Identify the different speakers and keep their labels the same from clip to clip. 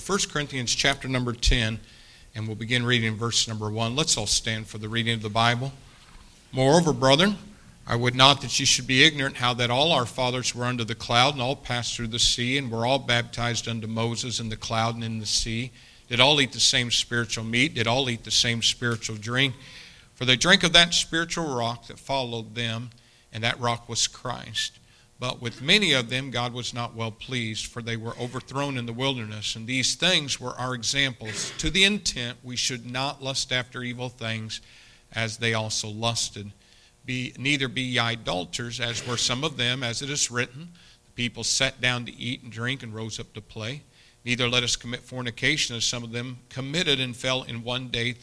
Speaker 1: 1 Corinthians chapter number 10, and we'll begin reading verse number 1. Let's all stand for the reading of the Bible. Moreover, brethren, I would not that ye should be ignorant how that all our fathers were under the cloud, and all passed through the sea, and were all baptized unto Moses in the cloud and in the sea, did all eat the same spiritual meat, did all eat the same spiritual drink. For they drank of that spiritual rock that followed them, and that rock was Christ. But with many of them God was not well pleased, for they were overthrown in the wilderness. And these things were our examples, to the intent we should not lust after evil things, as they also lusted. Neither be ye idolaters, as were some of them, as it is written, the people sat down to eat and drink and rose up to play. Neither let us commit fornication, as some of them committed and fell in one day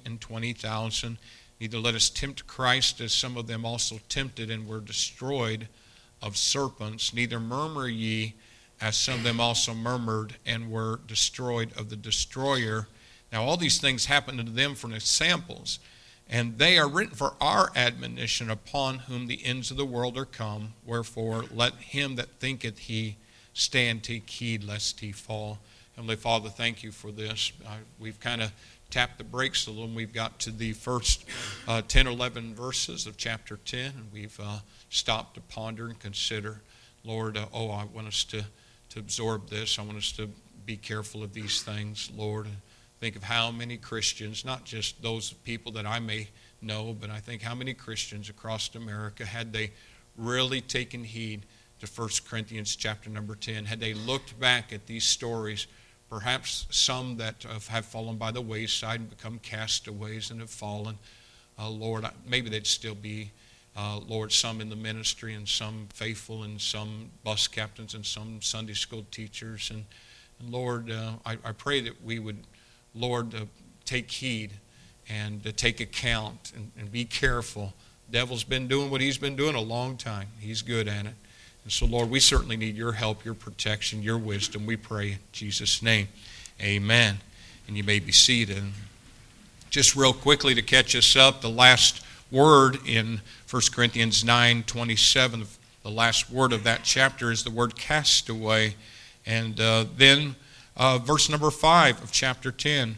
Speaker 1: 23,000. Neither let us tempt Christ, as some of them also tempted and were destroyed of serpents. Neither murmur ye, as some of them also murmured and were destroyed of the destroyer. Now all these things happened unto them for examples, and they are written for our admonition, upon whom the ends of the world are come. Wherefore let him that thinketh he stand take heed lest he fall. Heavenly Father, thank you for this. We've kind of tapped the brakes a little, and we've got to the first 10 or 11 verses of chapter 10, and we've stopped to ponder and consider. Lord, I want us to absorb this. I want us to be careful of these things, Lord. Think of how many Christians, not just those people that I may know, but I think how many Christians across America, had they really taken heed to 1 Corinthians chapter number 10, had they looked back at these stories, perhaps some that have fallen by the wayside and become castaways and have fallen, Lord, maybe they'd still be, Lord, some in the ministry and some faithful and some bus captains and some Sunday school teachers. And Lord, I pray that we would, Lord, take heed and take account and be careful. The devil's been doing what he's been doing a long time. He's good at it. And so, Lord, we certainly need your help, your protection, your wisdom. We pray in Jesus' name. Amen. And you may be seated. Just real quickly to catch us up, the last word in 1 Corinthians 9:27, the last word of that chapter is the word castaway. And then verse number 5 of chapter 10,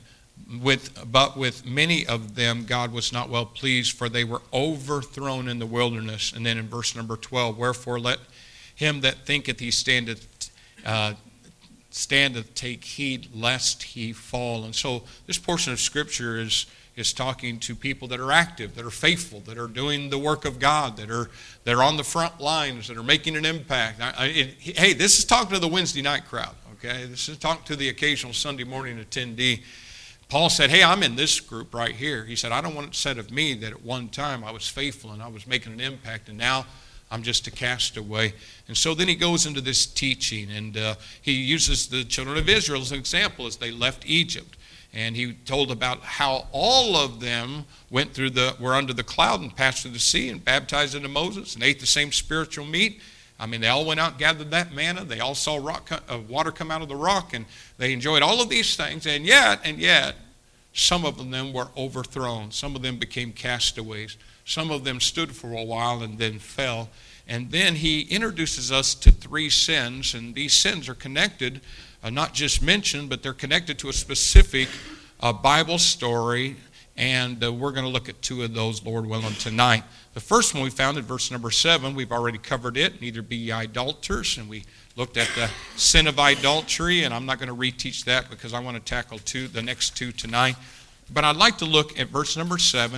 Speaker 1: but with many of them God was not well pleased, for they were overthrown in the wilderness. And then in verse number 12, wherefore let him that thinketh he standeth take heed lest he fall. And so this portion of Scripture is talking to people that are active, that are faithful, that are doing the work of God, that are on the front lines, that are making an impact. Hey, this is talking to the Wednesday night crowd, okay? This is talking to the occasional Sunday morning attendee. Paul said, hey, I'm in this group right here. He said, I don't want it said of me that at one time I was faithful and I was making an impact, and now I'm just a castaway. And so then he goes into this teaching, and he uses the children of Israel as an example as they left Egypt. And he told about how all of them were under the cloud and passed through the sea and baptized into Moses and ate the same spiritual meat. I mean, they all went out and gathered that manna. They all saw water come out of the rock, and they enjoyed all of these things. And yet, some of them were overthrown. Some of them became castaways. Some of them stood for a while and then fell. And then he introduces us to 3 sins, and these sins are connected, not just mentioned, but they're connected to a specific Bible story, and we're going to look at 2 of those, Lord willing, tonight. The first one we found in verse number 7. We've already covered it. Neither be ye idolaters, and we looked at the sin of idolatry, and I'm not going to reteach that because I want to tackle the next 2 tonight. But I'd like to look at verse number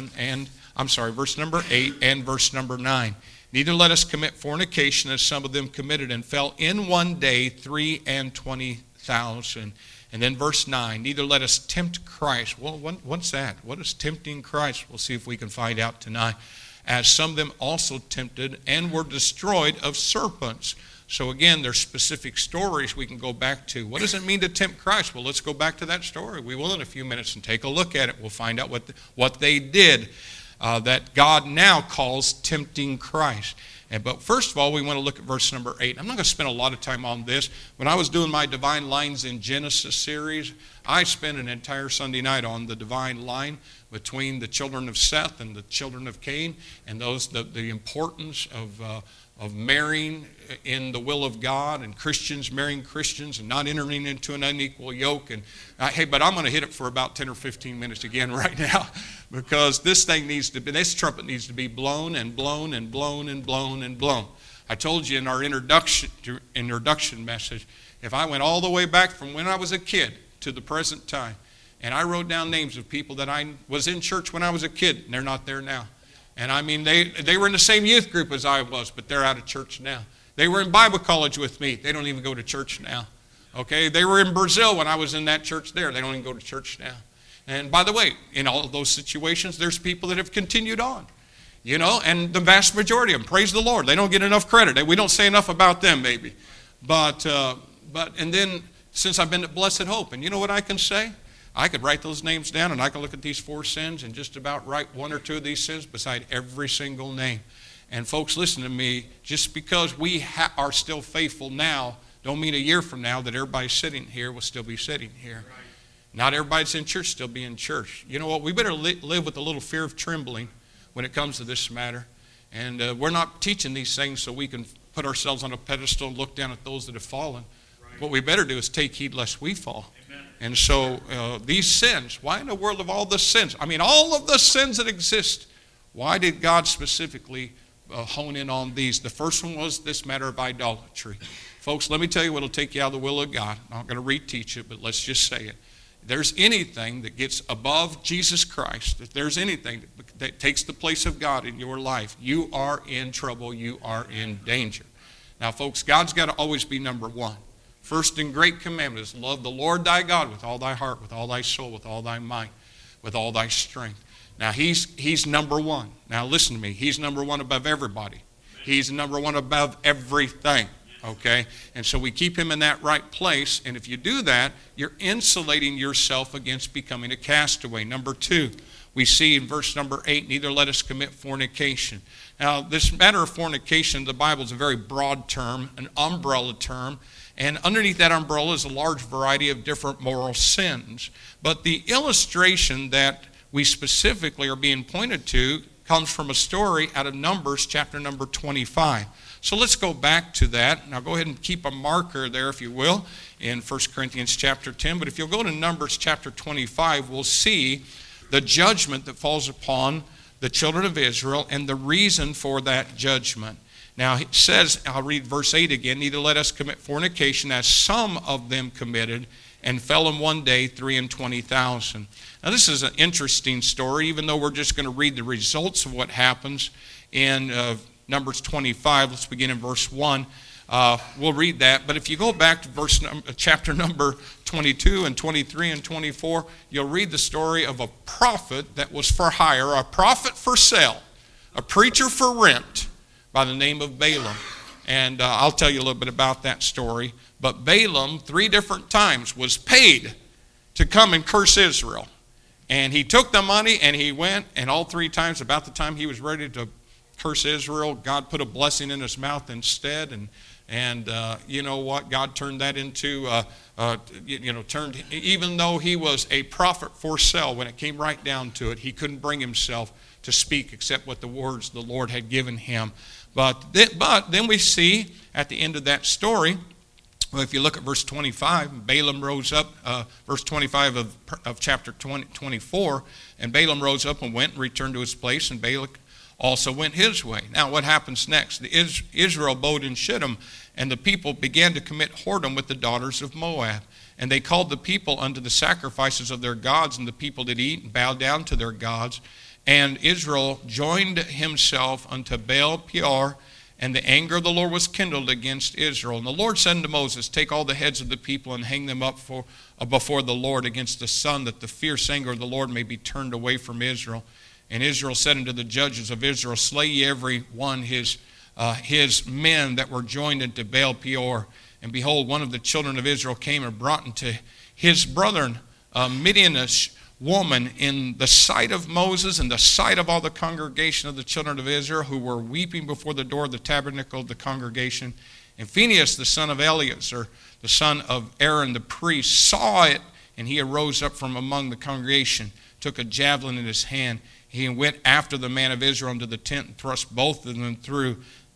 Speaker 1: 8 and verse number 9. Neither let us commit fornication, as some of them committed and fell in one day 23,000. And then verse 9, neither let us tempt Christ. Well, what's that? What is tempting Christ? We'll see if we can find out tonight. As some of them also tempted and were destroyed of serpents. So again, there's specific stories we can go back to. What does it mean to tempt Christ? Well, let's go back to that story. We will in a few minutes and take a look at it. We'll find out what they did that God now calls tempting Christ. But first of all, we want to look at verse number 8. I'm not going to spend a lot of time on this. When I was doing my Divine Lines in Genesis series, I spent an entire Sunday night on the divine line between the children of Seth and the children of Cain, and the importance of marrying in the will of God, and Christians marrying Christians and not entering into an unequal yoke. And hey, but I'm going to hit it for about 10 or 15 minutes again right now, because this trumpet needs to be blown and blown and blown and blown and blown. I told you in our introduction message, if I went all the way back from when I was a kid to the present time, and I wrote down names of people that I was in church when I was a kid, and they're not there now. And I mean, they were in the same youth group as I was, but they're out of church now. They were in Bible college with me. They don't even go to church now. Okay? They were in Brazil when I was in that church there. They don't even go to church now. And by the way, in all of those situations, there's people that have continued on. You know, and the vast majority of them, praise the Lord, they don't get enough credit. We don't say enough about them, maybe. But and then, since I've been at Blessed Hope, and you know what I can say? I could write those names down, and I can look at these 4 sins and just about write 1 or 2 of these sins beside every single name. And folks, listen to me. Just because we are still faithful now, don't mean a year from now that everybody sitting here will still be sitting here. Right. Not everybody's in church still be in church. You know what? We better live with a little fear of trembling when it comes to this matter. And we're not teaching these things so we can put ourselves on a pedestal and look down at those that have fallen. Right. What we better do is take heed lest we fall. Amen. And so these sins, why in the world of all the sins? I mean, all of the sins that exist, why did God specifically hone in on these? The first one was this matter of idolatry. Folks, let me tell you what will take you out of the will of God. I'm not going to reteach it, but let's just say it. If there's anything that gets above Jesus Christ, if there's anything that takes the place of God in your life, you are in trouble, you are in danger. Now, folks, God's got to always be number one. First and great commandment is love the Lord thy God with all thy heart, with all thy soul, with all thy might, with all thy strength. Now, he's number one. Now, listen to me. He's number one above everybody. He's number one above everything, okay? And so we keep him in that right place, and if you do that, you're insulating yourself against becoming a castaway. Number 2, we see in verse number 8, neither let us commit fornication. Now, this matter of fornication, the Bible is a very broad term, an umbrella term, and underneath that umbrella is a large variety of different moral sins. But the illustration that we specifically are being pointed to comes from a story out of Numbers chapter number 25. So let's go back to that. Now go ahead and keep a marker there, if you will, in 1 Corinthians chapter 10. But if you'll go to Numbers chapter 25, we'll see the judgment that falls upon the children of Israel and the reason for that judgment. Now it says, I'll read verse 8 again, neither let us commit fornication as some of them committed, and fell in one day 23,000. Now this is an interesting story, even though we're just going to read the results of what happens in Numbers 25. Let's begin in verse 1. We'll read that. But if you go back to chapter number 22 and 23 and 24, you'll read the story of a prophet that was for hire, a prophet for sale, a preacher for rent by the name of Balaam. And I'll tell you a little bit about that story. But Balaam, 3 different times, was paid to come and curse Israel. And he took the money and he went, and all 3 times, about the time he was ready to curse Israel, God put a blessing in his mouth instead. And you know what? God turned that into, even though he was a prophet for sale, when it came right down to it, he couldn't bring himself to speak except what the words the Lord had given him. But then we see at the end of that story, well, if you look at verse 25, Balaam rose up, verse 25 of chapter 24, and Balaam rose up and went and returned to his place, and Balak also went his way. Now, what happens next? Israel abode in Shittim, and the people began to commit whoredom with the daughters of Moab. And they called the people unto the sacrifices of their gods, and the people did eat and bow down to their gods. And Israel joined himself unto Baal Peor, and the anger of the Lord was kindled against Israel. And the Lord said unto Moses, take all the heads of the people and hang them up before the Lord against the sun, that the fierce anger of the Lord may be turned away from Israel. And Israel said unto the judges of Israel, slay ye every one his men that were joined unto Baal Peor. And behold, one of the children of Israel came and brought unto his brethren a Midianite woman in the sight of Moses and the sight of all the congregation of the children of Israel, who were weeping before the door of the tabernacle of the congregation. And Phinehas, the son of Eleazar, the son of Aaron the priest, saw it, and he arose up from among the congregation, took a javelin in his hand. He went after the man of Israel into the tent and thrust both of them through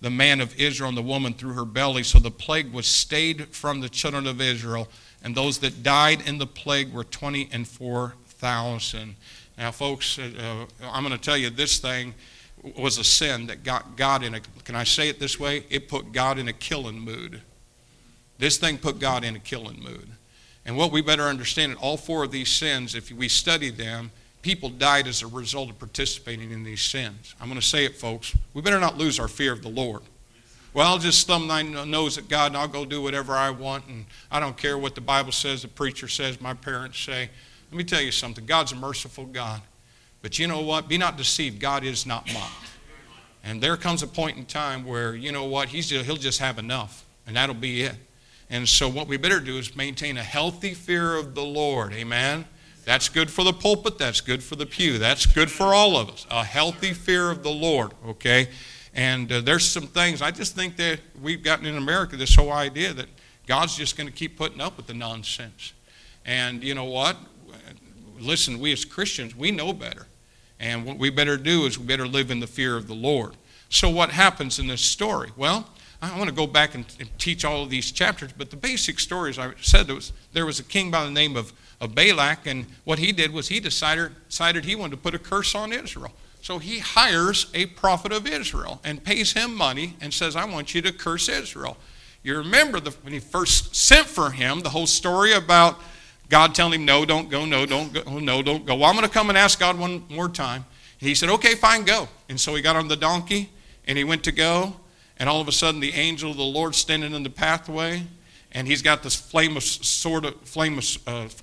Speaker 1: the man of Israel and the woman through her belly. So the plague was stayed from the children of Israel, and those that died in the plague were 24,000. Now, folks, I'm going to tell you, this thing was a sin that got God in a, can I say it this way? It put God in a killing mood. This thing put God in a killing mood. And what we better understand, all four of these sins, if we study them, people died as a result of participating in these sins. I'm going to say it, folks. We better not lose our fear of the Lord. Well, I'll just thumb my nose at God and I'll go do whatever I want, and I don't care what the Bible says, the preacher says, my parents say. Let me tell you something. God's a merciful God. But you know what? Be not deceived. God is not mocked. And there comes a point in time where, you know what? He'll just have enough, and that'll be it. And so what we better do is maintain a healthy fear of the Lord. Amen? That's good for the pulpit. That's good for the pew. That's good for all of us. A healthy fear of the Lord, okay? And there's some things, I just think that we've gotten in America this whole idea that God's just going to keep putting up with the nonsense. And you know what? Listen, we as Christians, we know better. And what we better do is we better live in the fear of the Lord. So what happens in this story? Well, I want to go back and teach all of these chapters, but the basic story, as I said, there was a king by the name of Balak, and what he did was he decided he wanted to put a curse on Israel. So he hires a prophet of Israel and pays him money and says, I want you to curse Israel. You remember when he first sent for him, the whole story about God telling him, no, don't go, no, don't go, no, don't go. Well, I'm going to come and ask God one more time. And he said, okay, fine, go. And so he got on the donkey and he went to go. And all of a sudden, the angel of the Lord standing in the pathway, and he's got this sword of flames,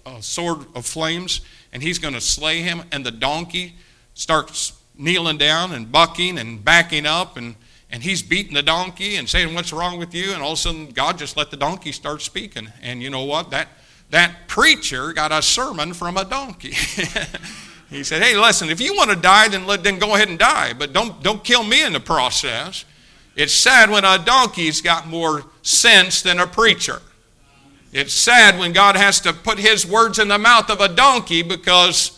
Speaker 1: and he's going to slay him. And the donkey starts kneeling down and bucking and backing up, and he's beating the donkey and saying, "What's wrong with you?" And all of a sudden, God just let the donkey start speaking. And you know what? That preacher got a sermon from a donkey. He said, "Hey, listen, if you want to die, then go ahead and die, but don't kill me in the process." It's sad when a donkey's got more sense than a preacher. It's sad when God has to put his words in the mouth of a donkey because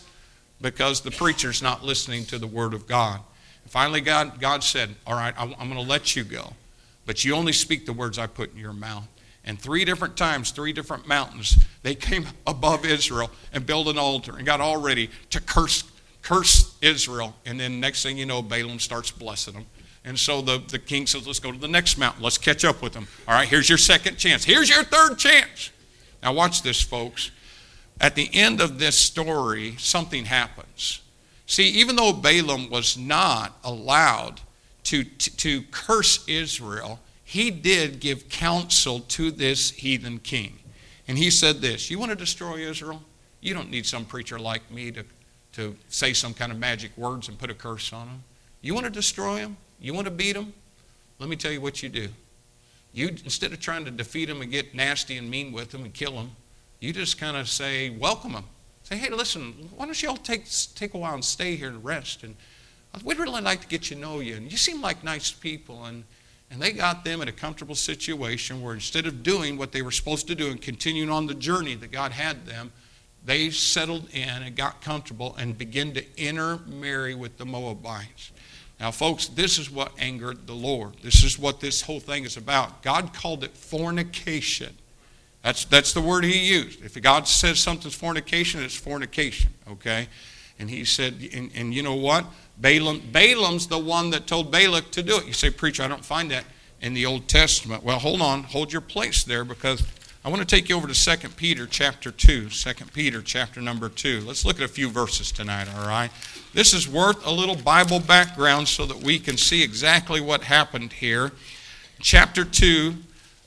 Speaker 1: the preacher's not listening to the word of God. And finally, God said, all right, I'm going to let you go, but you only speak the words I put in your mouth. And 3 different times, 3 different mountains, they came above Israel and built an altar and got all ready to curse Israel. And then next thing you know, Balaam starts blessing them. And so the king says, let's go to the next mountain. Let's catch up with them. All right, here's your second chance. Here's your third chance. Now watch this, folks. At the end of this story, something happens. See, even though Balaam was not allowed to curse Israel, he did give counsel to this heathen king. And he said this, you want to destroy Israel? You don't need some preacher like me to say some kind of magic words and put a curse on them. You want to destroy them? You want to beat them? Let me tell you what you do. You, instead of trying to defeat them and get nasty and mean with them and kill them, you just kind of say, welcome them. Say, hey, listen, why don't you all take a while and stay here and rest? And we'd really like to get to know you. And you seem like nice people. And they got them in a comfortable situation where instead of doing what they were supposed to do and continuing on the journey that God had them, they settled in and got comfortable and began to intermarry with the Moabites. Now, folks, this is what angered the Lord. This is what this whole thing is about. God called it fornication. That's the word he used. If God says something's fornication, it's fornication, okay? And he said, and you know what? Balaam's the one that told Balak to do it. You say, preacher, I don't find that in the Old Testament. Well, hold on. Hold your place there, because I want to take you over to 2 Peter chapter 2. 2 Peter chapter number 2. Let's look at a few verses tonight, all right? This is worth a little Bible background so that we can see exactly what happened here. Chapter 2,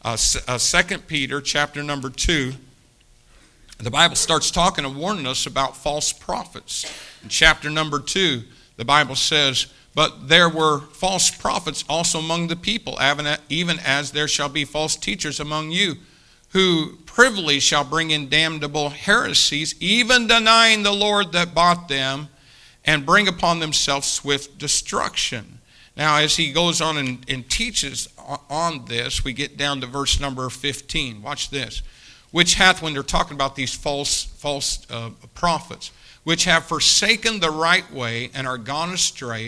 Speaker 1: 2 Peter chapter number 2. The Bible starts talking and warning us about false prophets. In chapter number 2, the Bible says, but there were false prophets also among the people, even as there shall be false teachers among you, who privily shall bring in damnable heresies, even denying the Lord that bought them, and bring upon themselves swift destruction. Now, as he goes on and teaches on this, we get down to verse number 15. Watch this. Which hath, when they're talking about these false prophets, which have forsaken the right way and are gone astray,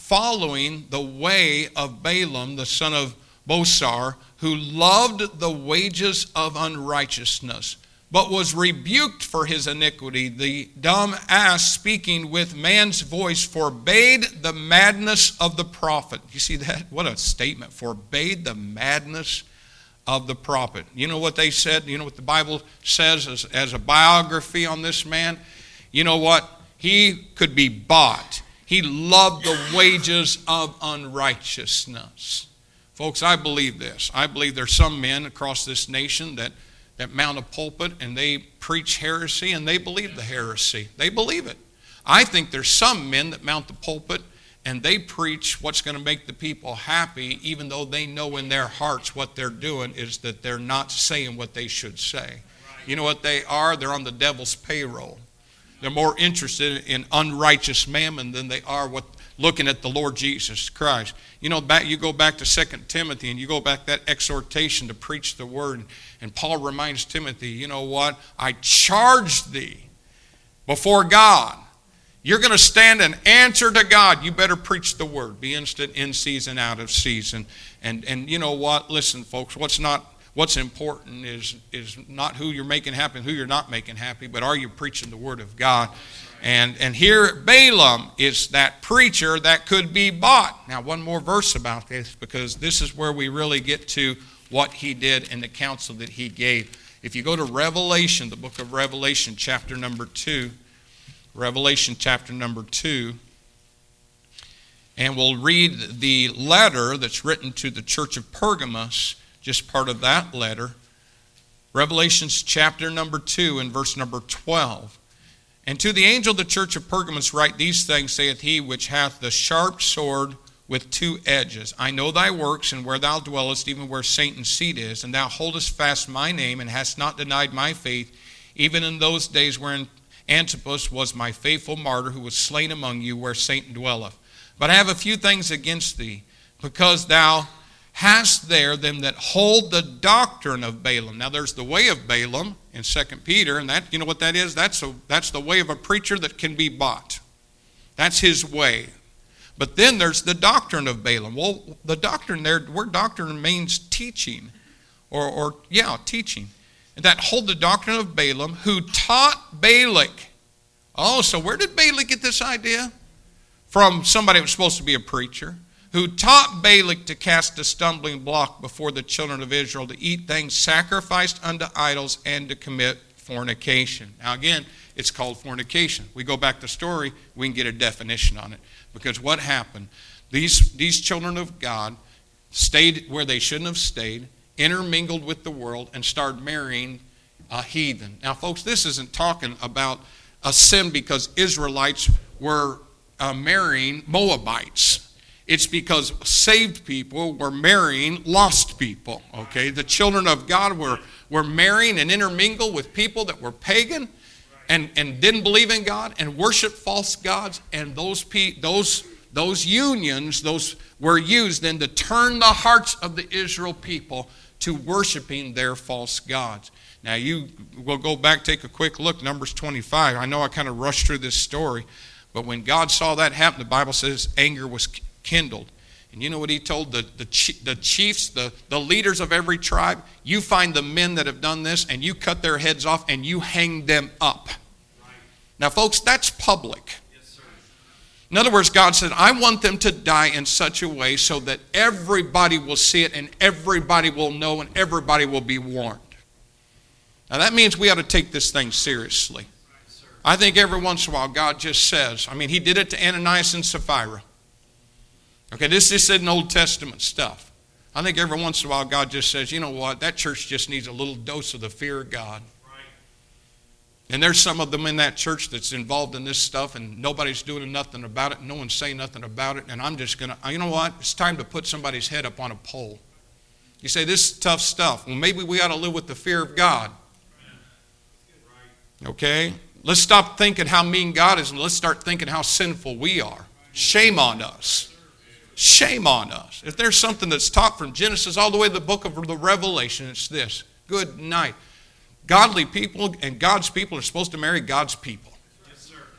Speaker 1: following the way of Balaam, the son of Bosor, who loved the wages of unrighteousness, but was rebuked for his iniquity. The dumb ass, speaking with man's voice, forbade the madness of the prophet. You see that? What a statement. Forbade the madness of the prophet. You know what they said? You know what the Bible says as a biography on this man? You know what? He could be bought. He loved the wages of unrighteousness. Folks, I believe this. I believe there's some men across this nation that mount a pulpit and they preach heresy and they believe the heresy. They believe it. I think there's some men that mount the pulpit and they preach what's going to make the people happy, even though they know in their hearts what they're doing is that they're not saying what they should say. You know what they are? They're on the devil's payroll. They're more interested in unrighteous mammon than they are looking at the Lord Jesus Christ. You know, you go back to 2 Timothy and you go back that exhortation to preach the word. And Paul reminds Timothy, you know what? I charge thee before God. You're going to stand and answer to God. You better preach the word. Be instant in season, out of season. And you know what? Listen, folks, what's important is not who you're making happy and who you're not making happy, but are you preaching the word of God? And here Balaam is that preacher that could be bought. Now, one more verse about this, because this is where we really get to what he did and the counsel that he gave. If you go to Revelation, the book of Revelation, chapter number 2, Revelation chapter number 2, and we'll read the letter that's written to the church of Pergamos, just part of that letter. Revelation chapter number 2 and verse number 12. And to the angel of the church of Pergamos write these things, saith he which hath the sharp sword with two edges. I know thy works, and where thou dwellest, even where Satan's seat is, and thou holdest fast my name, and hast not denied my faith, even in those days wherein Antipas was my faithful martyr, who was slain among you, where Satan dwelleth. But I have a few things against thee, because thou hast there them that hold the doctrine of Balaam. Now there's the way of Balaam in 2 Peter, and that, you know what that is? That's the way of a preacher that can be bought. That's his way. But then there's the doctrine of Balaam. Well, the doctrine there, word doctrine means teaching, or teaching. And that hold the doctrine of Balaam, who taught Balak. Oh, so where did Balak get this idea? From somebody who was supposed to be a preacher. Who taught Balak to cast a stumbling block before the children of Israel, to eat things sacrificed unto idols, and to commit fornication. Now again, it's called fornication. We go back to the story, we can get a definition on it. Because what happened? These children of God stayed where they shouldn't have stayed, intermingled with the world, and started marrying a heathen. Now folks, this isn't talking about a sin because Israelites were marrying Moabites. It's because saved people were marrying lost people, okay? The children of God were marrying and intermingled with people that were pagan and didn't believe in God and worshiped false gods, and those unions were used then to turn the hearts of the Israel people to worshiping their false gods. Now we'll go back, take a quick look, Numbers 25. I know I kind of rushed through this story, but when God saw that happen, the Bible says anger was kindled. And you know what he told the chiefs, the leaders of every tribe? You find the men that have done this, and you cut their heads off, and you hang them up. Right. Now, folks, that's public. Yes, sir. In other words, God said, I want them to die in such a way so that everybody will see it, and everybody will know, and everybody will be warned. Now, that means we ought to take this thing seriously. Right, I think every once in a while, God just says, he did it to Ananias and Sapphira. Okay, this isn't Old Testament stuff. I think every once in a while God just says, you know what, that church just needs a little dose of the fear of God. Right. And there's some of them in that church that's involved in this stuff, and nobody's doing nothing about it, no one's saying nothing about it, and I'm just going to, you know what, it's time to put somebody's head up on a pole. You say, this is tough stuff. Well, maybe we ought to live with the fear of God. Okay? Let's stop thinking how mean God is, and let's start thinking how sinful we are. Shame on us. Shame on us. If there's something that's taught from Genesis all the way to the book of the Revelation, it's this. Good night. Godly people and God's people are supposed to marry God's people. Yes, sir.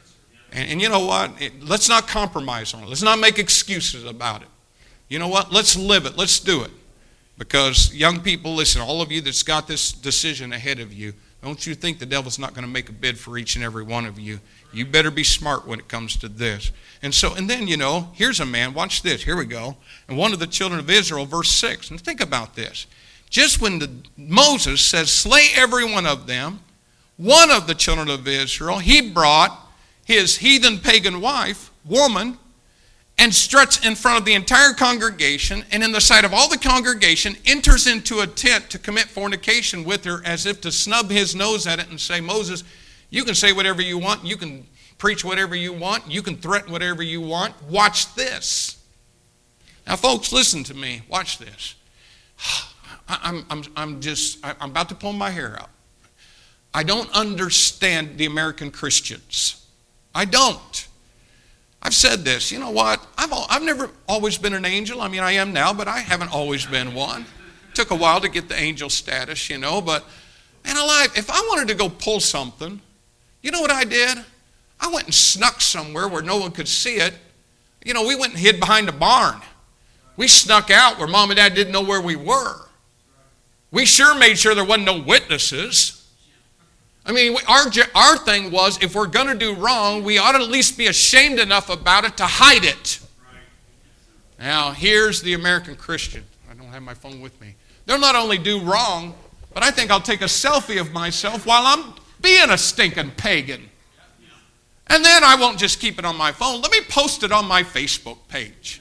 Speaker 1: And you know what? Let's not compromise on it. Let's not make excuses about it. You know what? Let's live it. Let's do it. Because young people, listen, all of you that's got this decision ahead of you, don't you think the devil's not going to make a bid for each and every one of you? You better be smart when it comes to this. And then, here's a man, watch this, here we go. And one of the children of Israel, verse 6, and think about this. Just when Moses says, slay every one of them, one of the children of Israel, he brought his heathen pagan wife, woman, and struts in front of the entire congregation, and in the sight of all the congregation, enters into a tent to commit fornication with her, as if to snub his nose at it and say, Moses, you can say whatever you want, you can preach whatever you want, you can threaten whatever you want. Watch this. Now, folks, listen to me. Watch this. I'm about to pull my hair out. I don't understand the American Christians. I don't. I've said this, you know what? I've never always been an angel. I mean, I am now, but I haven't always been one. It took a while to get the angel status, but man alive, if I wanted to go pull something, you know what I did? I went and snuck somewhere where no one could see it. We went and hid behind a barn. We snuck out where mom and dad didn't know where we were. We sure made sure there wasn't no witnesses. I mean, our thing was, if we're going to do wrong, we ought to at least be ashamed enough about it to hide it. Now, here's the American Christian. I don't have my phone with me. They'll not only do wrong, but I think I'll take a selfie of myself while I'm being a stinking pagan. And then I won't just keep it on my phone. Let me post it on my Facebook page.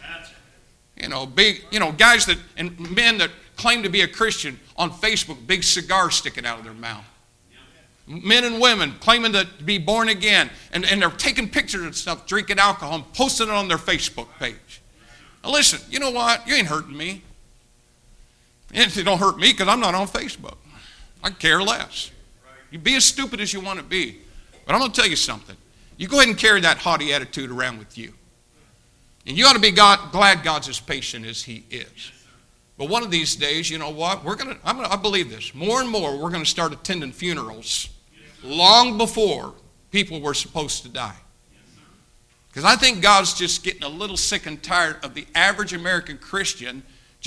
Speaker 1: Guys and men that claim to be a Christian on Facebook, big cigars sticking out of their mouth. Men and women claiming to be born again, and they're taking pictures and stuff, drinking alcohol, and posting it on their Facebook page. Now listen, you know what? You ain't hurting me. And it don't hurt me because I'm not on Facebook. I care less. You be as stupid as you want to be. But I'm going to tell you something. You go ahead and carry that haughty attitude around with you. And you ought to be glad God's as patient as he is. But one of these days, you know what? I believe this. More and more, we're going to start attending funerals long before people were supposed to die. Because I think God's just getting a little sick and tired of the average American Christian.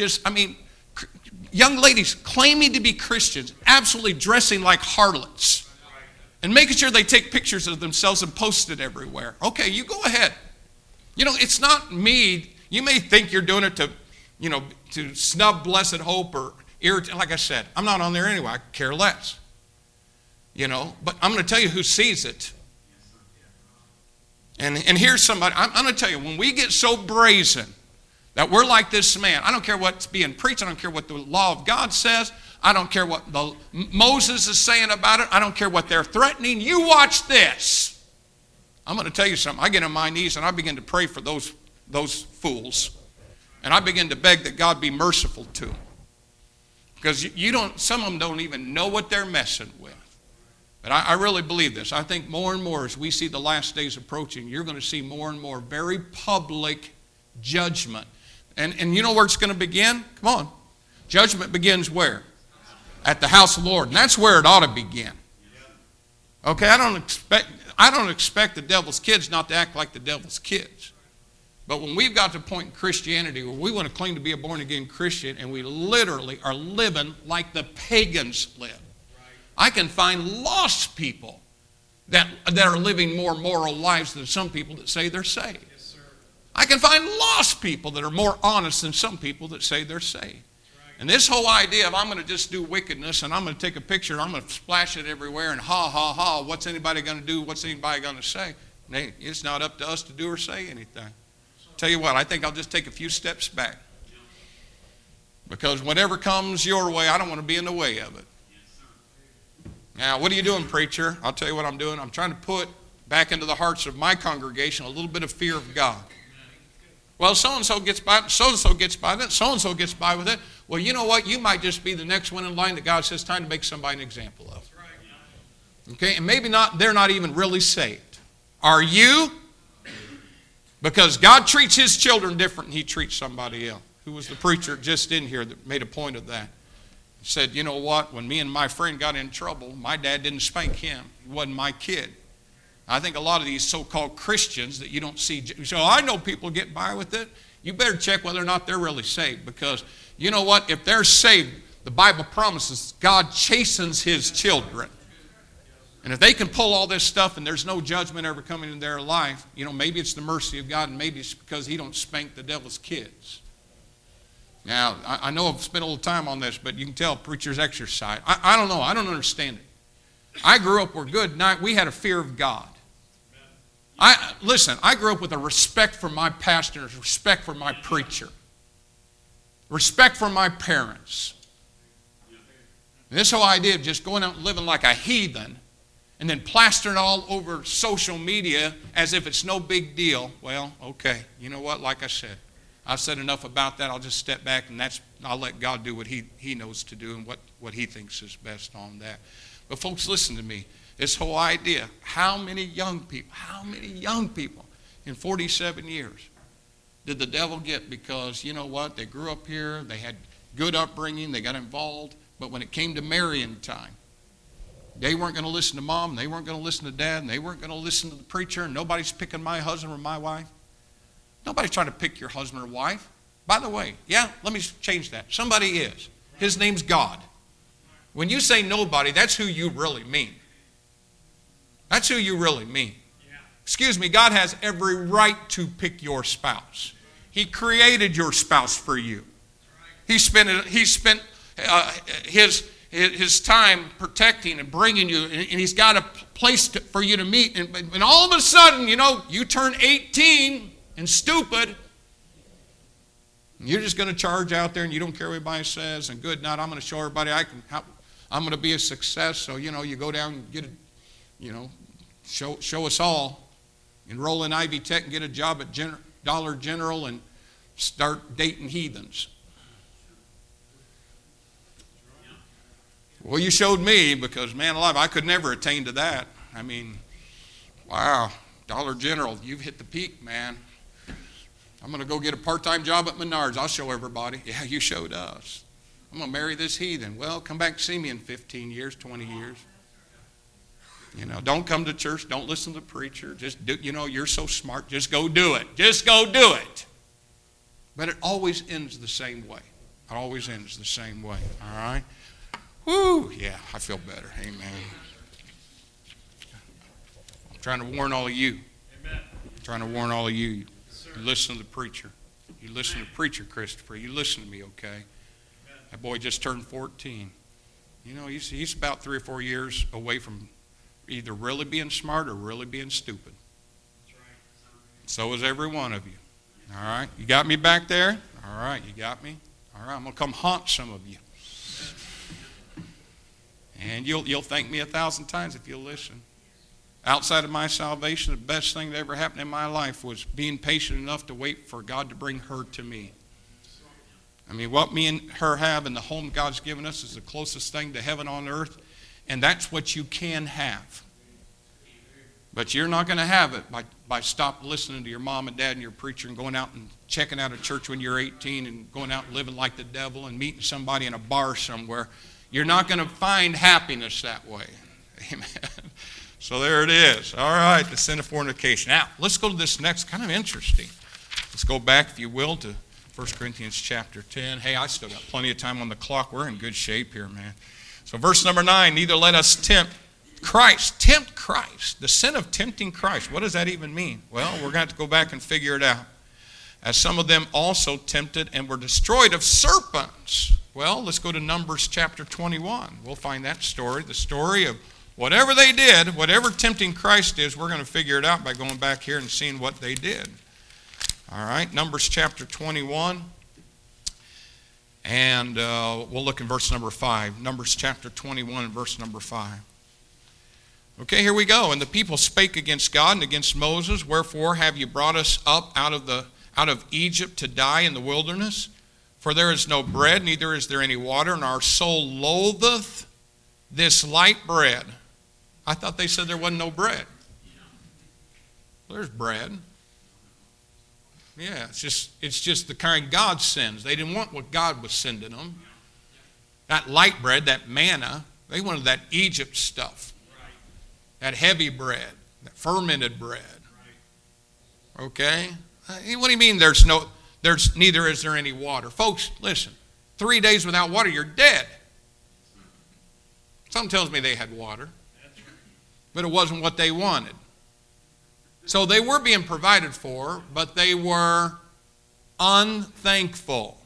Speaker 1: Young ladies claiming to be Christians, absolutely dressing like harlots, and making sure they take pictures of themselves and post it everywhere. Okay, you go ahead. It's not me. You may think you're doing it to snub Blessed Hope or irritate. Like I said, I'm not on there anyway. I care less. But I'm going to tell you who sees it. And here's somebody. I'm going to tell you, when we get so brazen that we're like this man, I don't care what's being preached. I don't care what the law of God says. I don't care what Moses is saying about it. I don't care what they're threatening. You watch this. I'm going to tell you something. I get on my knees and I begin to pray for those fools. And I begin to beg that God be merciful to them. Because some of them don't even know what they're messing with. But I really believe this. I think more and more as we see the last days approaching, you're going to see more and more very public judgment. And you know where it's going to begin? Come on. Judgment begins where? At the house of the Lord. And that's where it ought to begin. Okay, I don't expect the devil's kids not to act like the devil's kids. But when we've got to a point in Christianity where we want to claim to be a born-again Christian and we literally are living like the pagans live, I can find lost people that are living more moral lives than some people that say they're saved. Yes, sir. I can find lost people that are more honest than some people that say they're saved. Right. And this whole idea of I'm going to just do wickedness and I'm going to take a picture and I'm going to splash it everywhere and ha, ha, ha, what's anybody going to do? What's anybody going to say? It's not up to us to do or say anything. Tell you what, I think I'll just take a few steps back. Because whatever comes your way, I don't want to be in the way of it. Now, what are you doing, preacher? I'll tell you what I'm doing. I'm trying to put back into the hearts of my congregation a little bit of fear of God. Well, so-and-so gets by it, so-and-so gets by it, so-and-so gets by with it. Well, you know what? You might just be the next one in line that God says time to make somebody an example of. Okay, and maybe they're not even really saved. Are you? Because God treats his children different than he treats somebody else. Who was the preacher just in here that made a point of that? He said, you know what? When me and my friend got in trouble, my dad didn't spank him. He wasn't my kid. I think a lot of these so-called Christians that you don't see, so I know people get by with it. You better check whether or not they're really saved, because you know what? If they're saved, the Bible promises God chastens his children. And if they can pull all this stuff and there's no judgment ever coming in their life, you know, maybe it's the mercy of God, and maybe it's because he don't spank the devil's kids. Now, I know I've spent a little time on this, but you can tell preachers exercise. I don't know. I don't understand it. I grew up where we had a fear of God. Listen, I grew up with a respect for my pastors, respect for my preacher, respect for my parents. And this whole idea of just going out and living like a heathen and then plastering all over social media as if it's no big deal, well, okay, you know what? Like I said, I've said enough about that. I'll just step back, and I'll let God do what he knows to do and what he thinks is best on that. But folks, listen to me. This whole idea, how many young people in 47 years did the devil get because, you know what, they grew up here, they had good upbringing, they got involved, but when it came to marrying time, they weren't going to listen to mom, they weren't going to listen to dad, and they weren't going to listen to the preacher, and nobody's picking my husband or my wife. Nobody's trying to pick your husband or wife. By the way, let me change that. Somebody is. His name's God. When you say nobody, that's who you really mean. That's who you really mean. Excuse me, God has every right to pick your spouse. He created your spouse for you. He spent his time protecting and bringing you, and he's got a place for you to meet. And all of a sudden, you turn 18 and stupid. You're just going to charge out there, and you don't care what anybody says. And good night, I'm going to show everybody I'm going to be a success. So you go down and get show us all. Enroll in Ivy Tech and get a job at Dollar General and start dating heathens. Well, you showed me, because, man alive, I could never attain to that. I mean, wow, Dollar General, you've hit the peak, man. I'm going to go get a part-time job at Menards. I'll show everybody. Yeah, you showed us. I'm going to marry this heathen. Well, come back and see me in 15 years, 20 years. Don't come to church. Don't listen to the preacher. Just do, you're so smart. Just go do it. Just go do it. But it always ends the same way. It always ends the same way. All right? Woo! Yeah, I feel better. Amen. I'm trying to warn all of you. Amen. I'm trying to warn all of you. You listen to the preacher. You listen to the preacher, Christopher. You listen to me, okay? Amen. That boy just turned 14. He's about 3 or 4 years away from either really being smart or really being stupid. That's right. So is every one of you. All right? You got me back there? All right, you got me? All right, I'm going to come haunt some of you. And you'll thank me 1,000 times if you'll listen. Outside of my salvation, the best thing that ever happened in my life was being patient enough to wait for God to bring her to me. I mean, what me and her have in the home God's given us is the closest thing to heaven on earth, and that's what you can have. But you're not going to have it by stop listening to your mom and dad and your preacher and going out and checking out a church when you're 18 and going out and living like the devil and meeting somebody in a bar somewhere. You're not going to find happiness that way. Amen. So there it is. All right, the sin of fornication. Now, let's go to this next, kind of interesting. Let's go back, if you will, to 1 Corinthians chapter 10. Hey, I still got plenty of time on the clock. We're in good shape here, man. So verse number 9, neither let us tempt Christ. Tempt Christ. The sin of tempting Christ. What does that even mean? Well, we're going to have to go back and figure it out. As some of them also tempted and were destroyed of serpents. Well, let's go to Numbers chapter 21. We'll find that story. The story of whatever they did, whatever tempting Christ is, we're going to figure it out by going back here and seeing what they did. All right, Numbers chapter 21. And we'll look in verse number 5. Numbers chapter 21 and verse number 5. Okay, here we go. And the people spake against God and against Moses, wherefore have you brought us up out of Egypt to die in the wilderness? For there is no bread, neither is there any water, and our soul loatheth this light bread. I thought they said there wasn't no bread. There's bread. Yeah, it's just the kind God sends. They didn't want what God was sending them. That light bread, that manna, they wanted that Egypt stuff. That heavy bread. Fermented bread. Okay? What do you mean neither is there any water? Folks, listen. 3 days without water, you're dead. Something tells me they had water. But it wasn't what they wanted. So they were being provided for, but they were unthankful.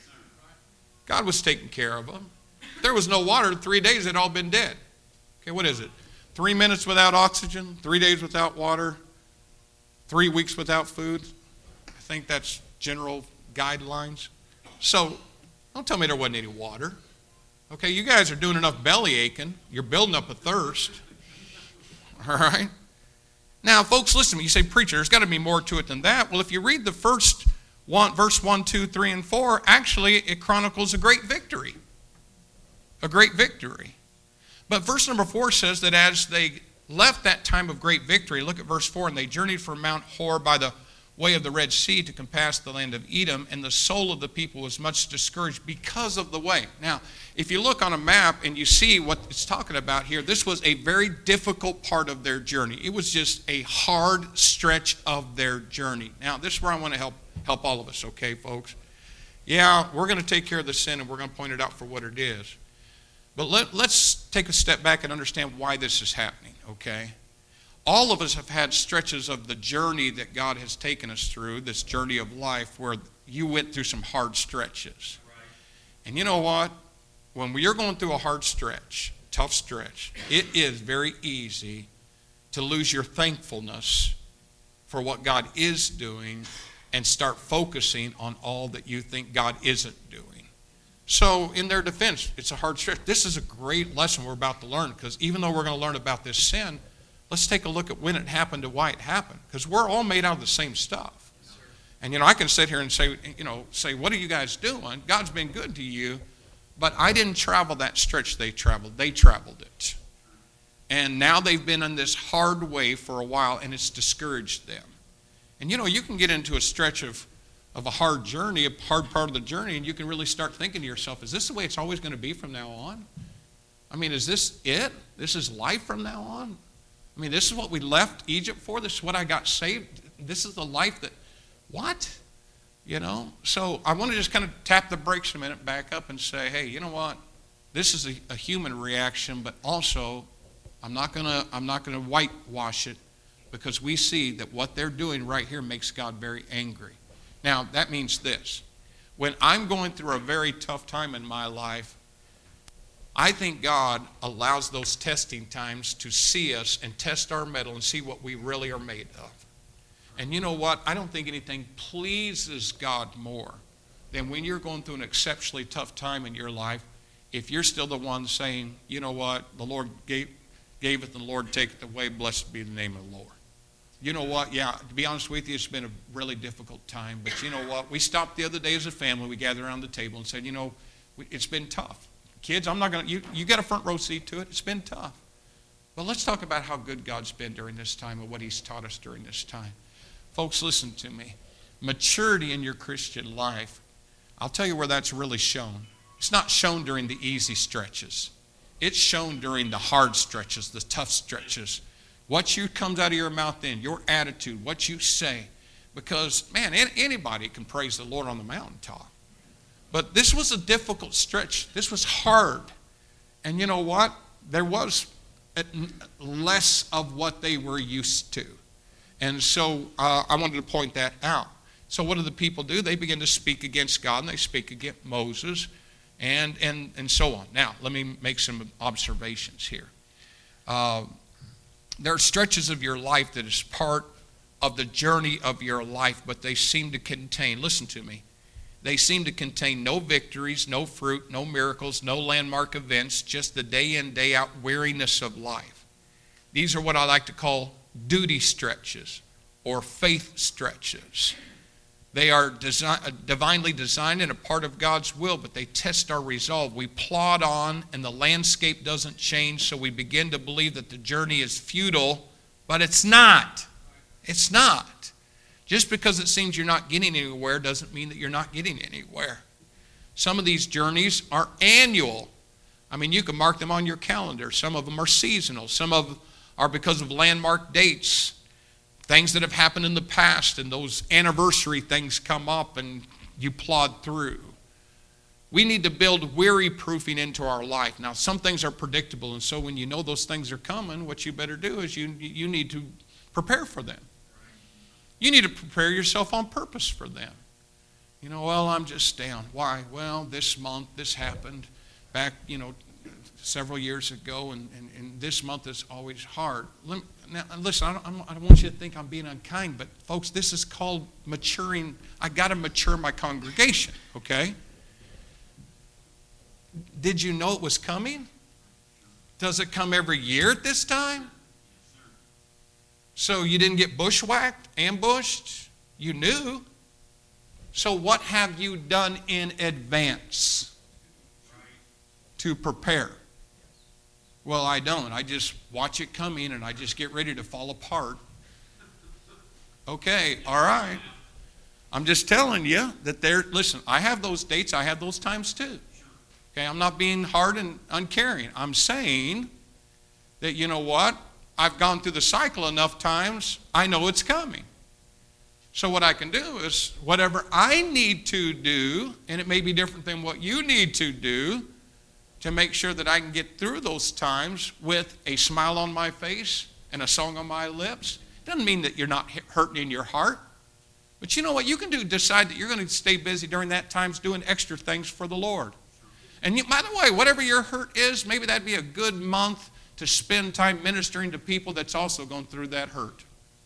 Speaker 1: God was taking care of them. If there was no water, 3 days they'd all been dead. Okay, what is it? 3 minutes without oxygen, 3 days without water, 3 weeks without food. I think that's general guidelines. So don't tell me there wasn't any water. Okay, you guys are doing enough belly aching. You're building up a thirst. All right? Now, folks, listen to me. You say, preacher, there's got to be more to it than that. Well, if you read the first one, verse 1, 2, 3, and 4, actually it chronicles a great victory. A great victory. But verse number 4 says that as they left that time of great victory, look at verse 4, and they journeyed from Mount Hor by the way of the Red Sea to compass the land of Edom, and the soul of the people was much discouraged because of the way. Now, if you look on a map and you see what it's talking about here, this was a very difficult part of their journey. It was just a hard stretch of their journey. Now, this is where I want to help all of us, okay, folks? Yeah, we're going to take care of the sin, and we're going to point it out for what it is. But let's take a step back and understand why this is happening, okay? All of us have had stretches of the journey that God has taken us through, this journey of life, where you went through some hard stretches. Right. And you know what? When you're going through a hard stretch, tough stretch, it is very easy to lose your thankfulness for what God is doing and start focusing on all that you think God isn't doing. So in their defense, it's a hard stretch. This is a great lesson we're about to learn, because even though we're going to learn about this sin, let's take a look at when it happened and why it happened, because we're all made out of the same stuff. And, I can sit here and say, what are you guys doing? God's been good to you, but I didn't travel that stretch they traveled. They traveled it. And now they've been on this hard way for a while, and it's discouraged them. And, you can get into a stretch of a hard journey, a hard part of the journey, and you can really start thinking to yourself, is this the way it's always going to be from now on? I mean, is this it? This is life from now on? I mean, this is what we left Egypt for? This is what I got saved? This is the life that, what? So I want to just kind of tap the brakes a minute, back up and say, hey, you know what? This is a human reaction, but also I'm not gonna whitewash it, because we see that what they're doing right here makes God very angry. Now, that means this. When I'm going through a very tough time in my life, I think God allows those testing times to see us and test our mettle and see what we really are made of. And you know what? I don't think anything pleases God more than when you're going through an exceptionally tough time in your life, if you're still the one saying, you know what? The Lord gave it, and the Lord taketh away. Blessed be the name of the Lord. You know what? Yeah, to be honest with you, it's been a really difficult time. But you know what? We stopped the other day as a family. We gathered around the table and said, it's been tough. Kids, I'm not going to, you got a front row seat to it. It's been tough. But let's talk about how good God's been during this time and what he's taught us during this time. Folks, listen to me. Maturity in your Christian life, I'll tell you where that's really shown. It's not shown during the easy stretches. It's shown during the hard stretches, the tough stretches. What comes out of your mouth then, your attitude, what you say. Because, man, anybody can praise the Lord on the mountaintop. But this was a difficult stretch. This was hard. And you know what? There was less of what they were used to. And so I wanted to point that out. So what do the people do? They begin to speak against God, and they speak against Moses, and so on. Now, let me make some observations here. There are stretches of your life that is part of the journey of your life, but they seem to contain, listen to me, they seem to contain no victories, no fruit, no miracles, no landmark events, just the day in, day out weariness of life. These are what I like to call duty stretches or faith stretches. They are divinely designed and a part of God's will, but they test our resolve. We plod on and the landscape doesn't change, so we begin to believe that the journey is futile, but it's not. It's not. Just because it seems you're not getting anywhere doesn't mean that you're not getting anywhere. Some of these journeys are annual. I mean, you can mark them on your calendar. Some of them are seasonal. Some of are because of landmark dates, things that have happened in the past, and those anniversary things come up and you plod through. We need to build weary proofing into our life. Now, some things are predictable, and so when you know those things are coming, what you better do is you need to prepare for them. You need to prepare yourself on purpose for them. You know, well, I'm just down. Why? Well, this month, this happened back, several years ago, and this month is always hard. Now, listen, I don't want you to think I'm being unkind, but folks, this is called maturing. I got to mature my congregation, okay? Did you know it was coming? Does it come every year at this time? So you didn't get bushwhacked, ambushed? You knew. So what have you done in advance to prepare? Well, I don't. I just watch it coming and I just get ready to fall apart. Okay, all right. I'm just telling you that listen, I have those dates, I have those times too. Okay, I'm not being hard and uncaring. I'm saying that, you know what? I've gone through the cycle enough times, I know it's coming. So what I can do is whatever I need to do, and it may be different than what you need to do, to make sure that I can get through those times with a smile on my face and a song on my lips. Doesn't mean that you're not hurting in your heart. But you know what? You can decide that you're going to stay busy during that times doing extra things for the Lord. And by the way, whatever your hurt is, maybe that'd be a good month to spend time ministering to people that's also going through that hurt.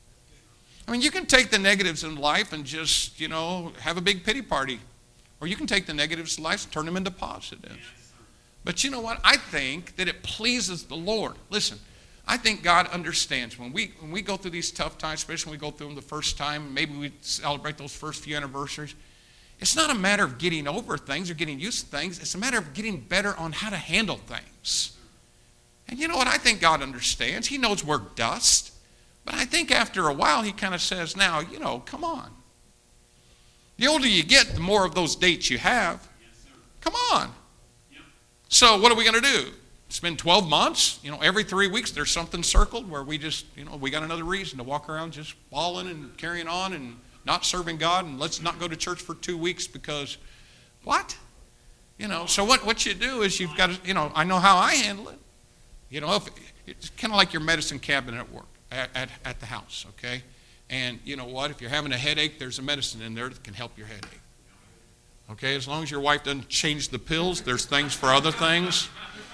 Speaker 1: I mean, you can take the negatives in life and just, have a big pity party. Or you can take the negatives in life and turn them into positives. But you know what? I think that it pleases the Lord. Listen, I think God understands when we go through these tough times, especially when we go through them the first time, maybe we celebrate those first few anniversaries. It's not a matter of getting over things or getting used to things. It's a matter of getting better on how to handle things. And you know what? I think God understands. He knows we're dust. But I think after a while, he kind of says, now, come on. The older you get, the more of those dates you have. Come on. So what are we going to do? Spend 12 months? Every 3 weeks there's something circled where we just, we got another reason to walk around just bawling and carrying on and not serving God, and let's not go to church for 2 weeks because what? So what you do is you've got to, I know how I handle it. It's kind of like your medicine cabinet at work, at the house, okay? And you know what? If you're having a headache, there's a medicine in there that can help your headache. Okay, as long as your wife doesn't change the pills, there's things for other things.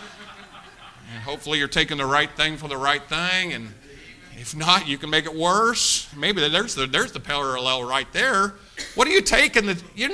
Speaker 1: And hopefully you're taking the right thing for the right thing, and if not, you can make it worse. Maybe there's the parallel right there. What are you taking? You're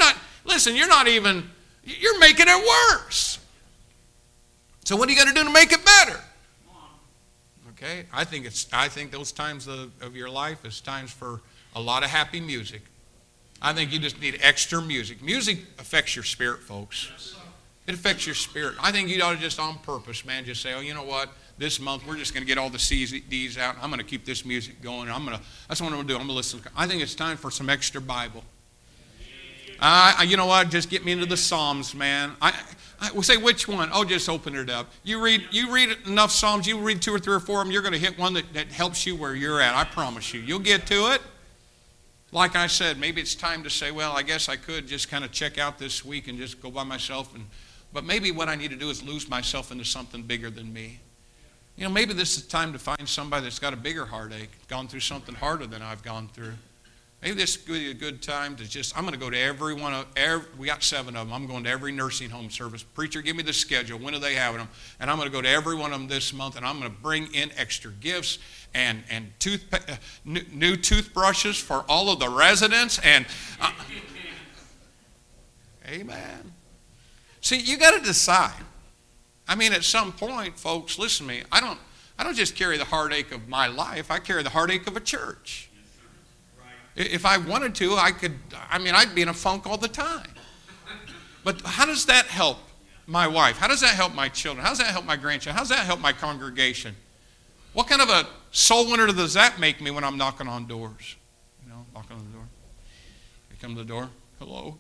Speaker 1: making it worse. So what are you going to do to make it better? Okay, I think those times of your life is times for a lot of happy music. I think you just need extra music. Music affects your spirit, folks. It affects your spirit. I think you ought to just on purpose, man, just say, oh, you know what? This month we're just going to get all the CDs out. I'm going to keep this music going. That's what I'm going to do. I'm going to listen. I think it's time for some extra Bible. You know what? Just get me into the Psalms, man. I will say which one. Oh, just open it up. You read enough Psalms. You read 2 or 3 or 4 of them. You're going to hit one that helps you where you're at. I promise you. You'll get to it. Like I said, maybe it's time to say, well, I guess I could just kind of check out this week and just go by myself. But maybe what I need to do is lose myself into something bigger than me. Maybe this is time to find somebody that's got a bigger heartache, gone through something harder than I've gone through. Maybe this would be a good time to I'm going to go to every one we got 7 of them. I'm going to every nursing home service. Preacher, give me the schedule. When are they having them? And I'm going to go to every one of them this month, and I'm going to bring in extra gifts and new toothbrushes for all of the residents. And amen. See, you got to decide. At some point, folks, listen to me. I don't just carry the heartache of my life. I carry the heartache of a church. If I wanted to, I'd be in a funk all the time. But how does that help my wife? How does that help my children? How does that help my grandchildren? How does that help my congregation? What kind of a soul winner does that make me when I'm knocking on doors? Knocking on the door. They come to the door. Hello.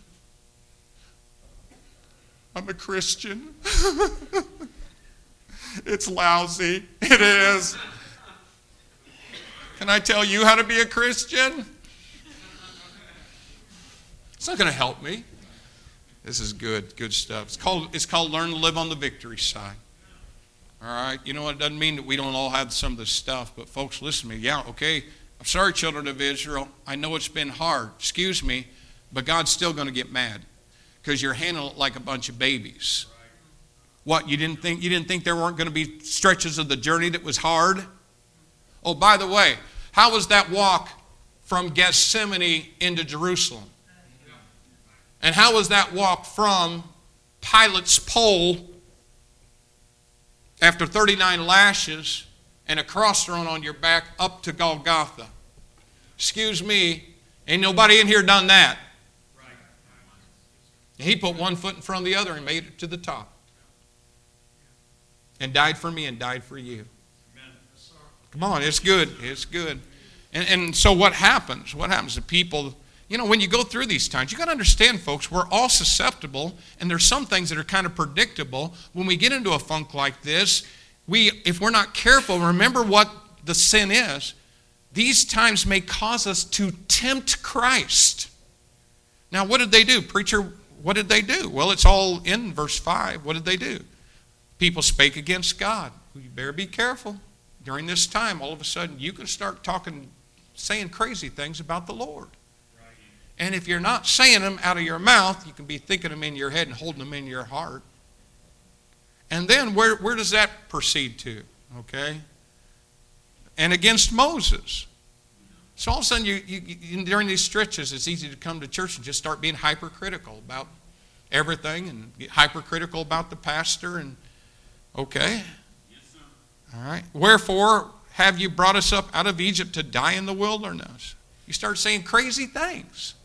Speaker 1: I'm a Christian. It's lousy. It is. Can I tell you how to be a Christian? It's not going to help me. This is good stuff. It's called Learn to Live on the Victory Side. All right? You know what? It doesn't mean that we don't all have some of this stuff, but folks, listen to me. Yeah, okay. I'm sorry, children of Israel. I know it's been hard. Excuse me, but God's still going to get mad because you're handling it like a bunch of babies. What, you didn't think there weren't going to be stretches of the journey that was hard? Oh, by the way, how was that walk from Gethsemane into Jerusalem? And how was that walk from Pilate's pole after 39 lashes and a cross thrown on your back up to Golgotha? Excuse me, ain't nobody in here done that. He put one foot in front of the other and made it to the top. And died for me and died for you. Come on, it's good. It's good. And so what happens? What happens to people? You know, when you go through these times, you got to understand, folks, we're all susceptible, and there's some things that are kind of predictable. When we get into a funk like this, if we're not careful, remember what the sin is. These times may cause us to tempt Christ. Now, what did they do? Preacher, what did they do? Well, it's all in verse 5. What did they do? People spake against God. You better be careful. During this time, all of a sudden, you can start saying crazy things about the Lord. And if you're not saying them out of your mouth, you can be thinking them in your head and holding them in your heart. And then where does that proceed to? Okay? And against Moses. So all of a sudden, you during these stretches, it's easy to come to church and just start being hypercritical about everything and get hypercritical about the pastor. And okay? Yes, sir. All right. Wherefore have you brought us up out of Egypt to die in the wilderness? You start saying crazy things.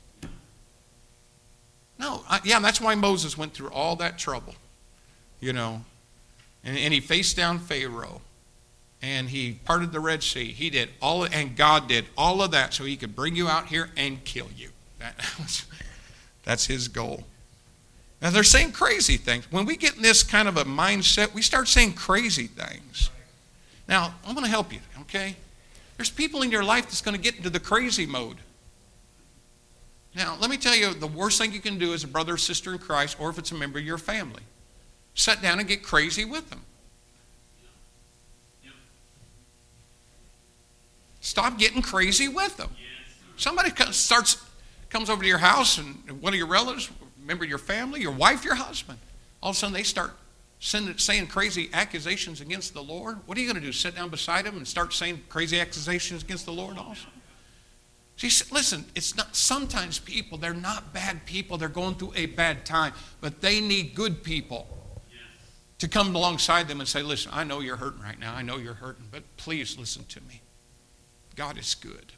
Speaker 1: No, that's why Moses went through all that trouble, you know. And he faced down Pharaoh. And he parted the Red Sea. He did and God did all of that so he could bring you out here and kill you. That's his goal. Now they're saying crazy things. When we get in this kind of a mindset, we start saying crazy things. Now, I'm going to help you, okay? There's people in your life that's going to get into the crazy mode. Now, let me tell you, the worst thing you can do as a brother or sister in Christ, or if it's a member of your family, sit down and get crazy with them. Stop getting crazy with them. Somebody comes over to your house, and one of your relatives, member of your family, your wife, your husband, all of a sudden they start saying crazy accusations against the Lord. What are you going to do? Sit down beside them and start saying crazy accusations against the Lord also? See, listen, it's not, sometimes people, they're not bad people. They're going through a bad time, but they need good people to come alongside them and say, listen, I know you're hurting right now. I know you're hurting, but please listen to me. God is good.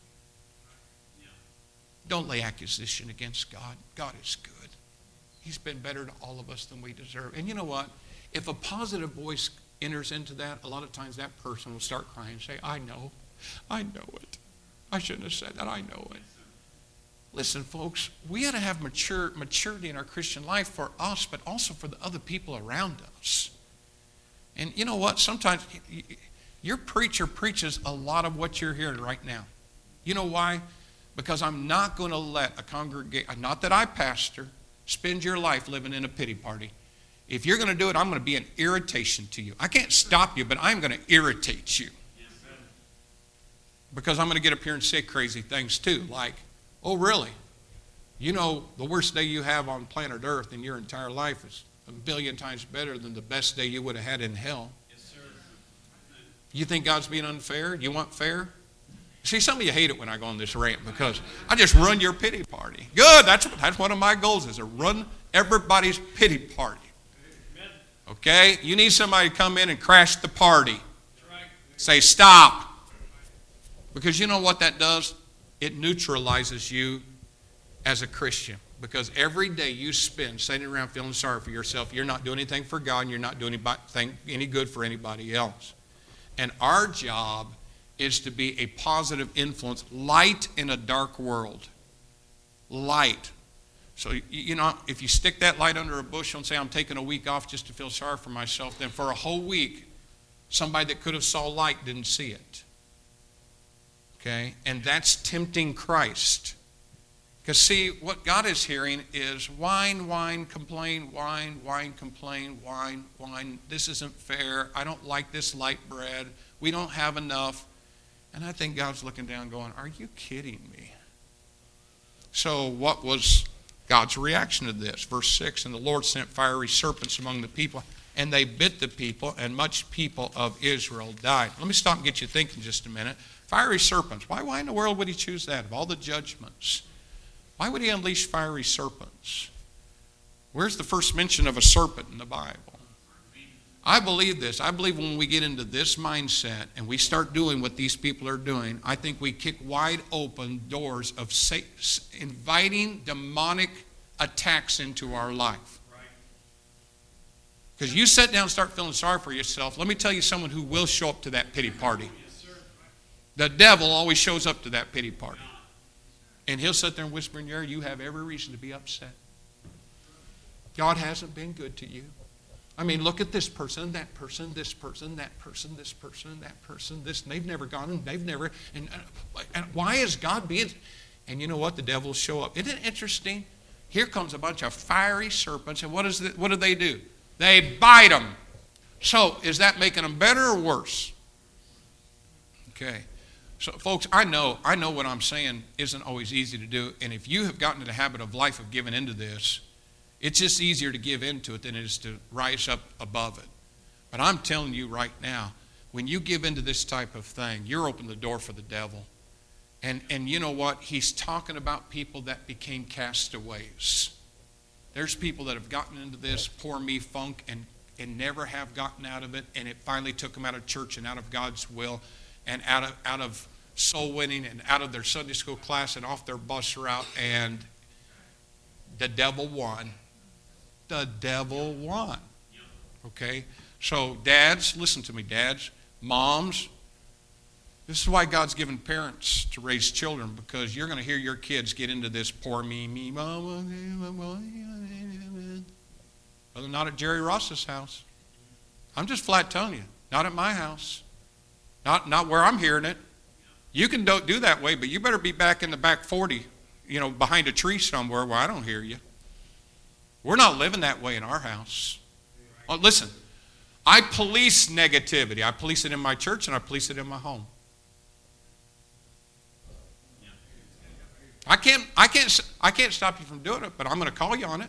Speaker 1: Don't lay accusation against God. God is good. He's been better to all of us than we deserve. And you know what? If a positive voice enters into that, a lot of times that person will start crying and say, I know it. I shouldn't have said that. I know it. Listen, folks, we ought to have maturity in our Christian life for us, but also for the other people around us. And you know what? Sometimes your preacher preaches a lot of what you're hearing right now. You know why? Because I'm not going to let a congregation, not that I pastor, spend your life living in a pity party. If you're going to do it, I'm going to be an irritation to you. I can't stop you, but I'm going to irritate you. Because I'm going to get up here and say crazy things too, like, oh, really? You know, the worst day you have on planet Earth in your entire life is a billion times better than the best day you would have had in hell. Yes, sir. You think God's being unfair? You want fair? See, some of you hate it when I go on this rant because I just run your pity party. Good, that's one of my goals is to run everybody's pity party. Okay? You need somebody to come in and crash the party. Say, stop. Because you know what that does? It neutralizes you as a Christian. Because every day you spend sitting around feeling sorry for yourself, you're not doing anything for God and you're not doing any good for anybody else. And our job is to be a positive influence, light in a dark world. Light. So, you know, if you stick that light under a bushel and say, I'm taking a week off just to feel sorry for myself, then for a whole week, Somebody that could have saw light didn't see it. Okay? And that's tempting Christ. Because see, what God is hearing is whine, whine, complain, whine, whine, complain, whine, whine. This isn't fair. I don't like this light bread. We don't have enough. And I think God's looking down going, are you kidding me? So what was God's reaction to this? Verse 6, and the Lord sent fiery serpents among the people, and they bit the people, and much people of Israel died. Let me stop and get you thinking just a minute. Fiery serpents. Why in the world would he choose that? Of all the judgments, why would he unleash fiery serpents? Where's the first mention of a serpent in the Bible? I believe this. I believe when we get into this mindset and we start doing what these people are doing, I think we kick wide open doors of inviting demonic attacks into our life. Because you sit down and start feeling sorry for yourself, let me tell you someone who will show up to that pity party. The devil always shows up to that pity party. And he'll sit there and whisper in your ear, you have every reason to be upset. God hasn't been good to you. I mean, look at this person, that person, this person, that person, this person, that person, this. They've never gone and they've never. And why is God being? And you know what? The devil will show up. Isn't it interesting? Here comes a bunch of fiery serpents, and what do they do? They bite them. So is that making them better or worse? Okay. So, folks, I know what I'm saying isn't always easy to do. And if you have gotten into the habit of life of giving into this, it's just easier to give into it than it is to rise up above it. But I'm telling you right now, when you give into this type of thing, you're opening the door for the devil. And you know what? He's talking about people that became castaways. There's people that have gotten into this poor me funk and never have gotten out of it. And it finally took them out of church and out of God's will and out of soul winning and out of their Sunday school class and off their bus route, and the devil won. The devil won. Okay? So dads, listen to me, dads, moms, this is why God's given parents to raise children, because you're going to hear your kids get into this poor me, mama. Well, not at Jerry Ross's house. I'm just flat telling you, not at my house. Not where I'm hearing it. You can do that way, but you better be back in the back 40, behind a tree somewhere where I don't hear you. We're not living that way in our house. Oh, listen, I police negativity. I police it in my church and I police it in my home. I can't stop you from doing it, but I'm going to call you on it.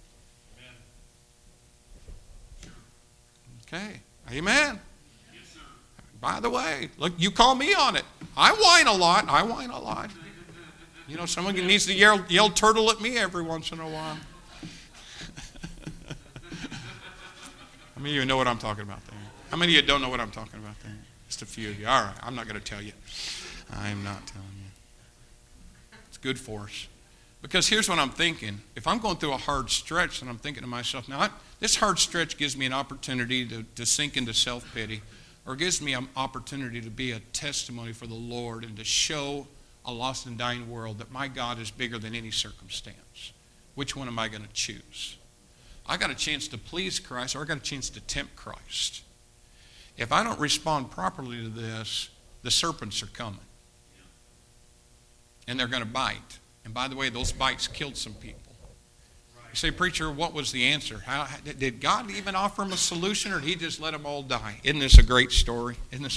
Speaker 1: Okay. Amen. By the way, look, you call me on it. I whine a lot. Someone needs to yell turtle at me every once in a while. How many of you know what I'm talking about there? How many of you don't know what I'm talking about there? Just a few of you. All right, I'm not going to tell you. I'm not telling you. It's good for us. Because here's what I'm thinking. If I'm going through a hard stretch, and I'm thinking to myself, now, this hard stretch gives me an opportunity to sink into self-pity, or gives me an opportunity to be a testimony for the Lord and to show a lost and dying world that my God is bigger than any circumstance. Which one am I going to choose? I got a chance to please Christ, or I got a chance to tempt Christ. If I don't respond properly to this, the serpents are coming. And they're going to bite. And by the way, those bites killed some people. You say, preacher, what was the answer? Did God even offer them a solution, or did he just let them all die? Isn't this a great story?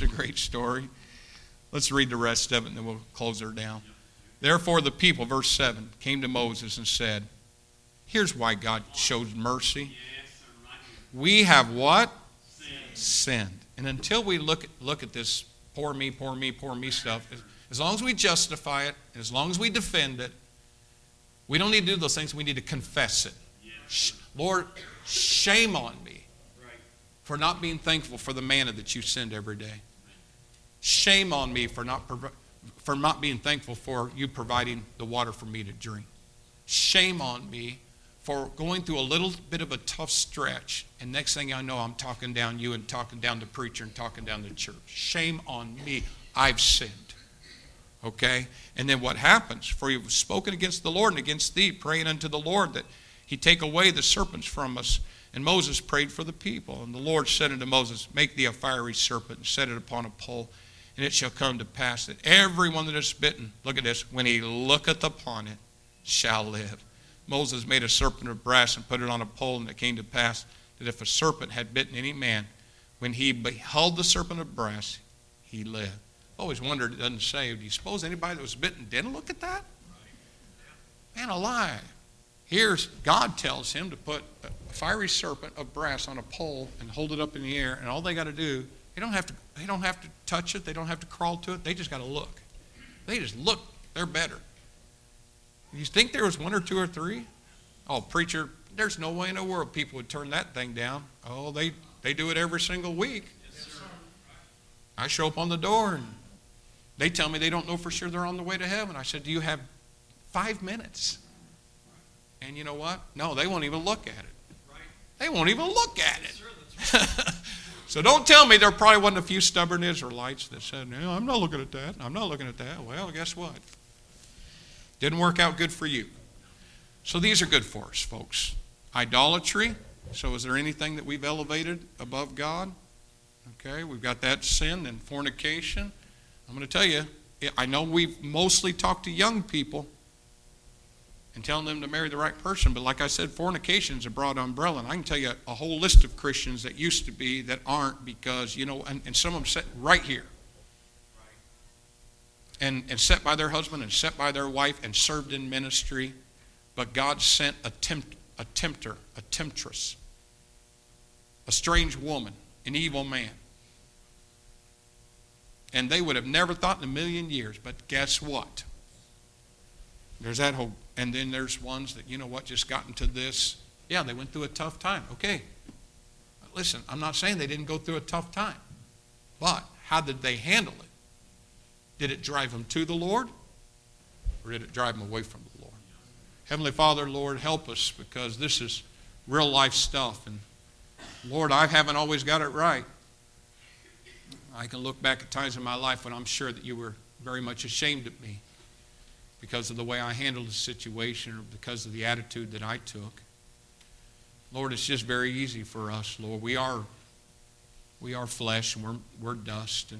Speaker 1: Let's read the rest of it, and then we'll close her down. Therefore the people, verse 7, came to Moses and said, here's why God showed mercy. We have what? Sinned. And until we look at this poor me stuff, as long as we justify it, as long as we defend it, we don't need to do those things. We need to confess it. Lord, shame on me for not being thankful for the manna that you send every day. Shame on me for not being thankful for you providing the water for me to drink. Shame on me for going through a little bit of a tough stretch, and next thing I know, I'm talking down you and talking down the preacher and talking down the church. Shame on me. I've sinned. Okay? And then what happens? For you have spoken against the Lord and against thee, praying unto the Lord that he take away the serpents from us. And Moses prayed for the people. And the Lord said unto Moses, make thee a fiery serpent, and set it upon a pole. And it shall come to pass that every one that is bitten, look at this, when he looketh upon it, shall live. Moses made a serpent of brass and put it on a pole, and it came to pass that if a serpent had bitten any man, when he beheld the serpent of brass, he lived. I always wondered, it doesn't say, do you suppose anybody that was bitten didn't look at that? Man alive. Here's, God tells him to put a fiery serpent of brass on a pole and hold it up in the air, and all they got to do, they don't have to touch it, they don't have to crawl to it, they just got to look. They just look, they're better. You think there was one or two or three? Oh, preacher, there's no way in the world people would turn that thing down. Oh, they do it every single week. Yes, sir. I show up on the door and they tell me they don't know for sure they're on the way to heaven. I said, do you have 5 minutes? And you know what? No, they won't even look at it. They won't even look at it. So don't tell me there probably wasn't a few stubborn Israelites that said, no, I'm not looking at that. I'm not looking at that. Well, guess what? Didn't work out good for you. So these are good for us, folks. Idolatry. So is there anything that we've elevated above God? Okay, we've got that sin and fornication. I'm going to tell you, I know we've mostly talked to young people and telling them to marry the right person, but like I said, fornication is a broad umbrella. And I can tell you a whole list of Christians that used to be that aren't because, and some of them sit right here. And set by their husband and set by their wife and served in ministry. But God sent a tempter, a temptress, a strange woman, an evil man. And they would have never thought in a million years, but guess what? There's that whole, and then there's ones that, just got into this. Yeah, they went through a tough time. Okay. Listen, I'm not saying they didn't go through a tough time. But how did they handle it? Did it drive them to the Lord? Or did it drive them away from the Lord? Heavenly Father, Lord, help us because this is real life stuff. And Lord, I haven't always got it right. I can look back at times in my life when I'm sure that you were very much ashamed of me because of the way I handled the situation or because of the attitude that I took. Lord, it's just very easy for us, Lord. We are flesh and we're dust. And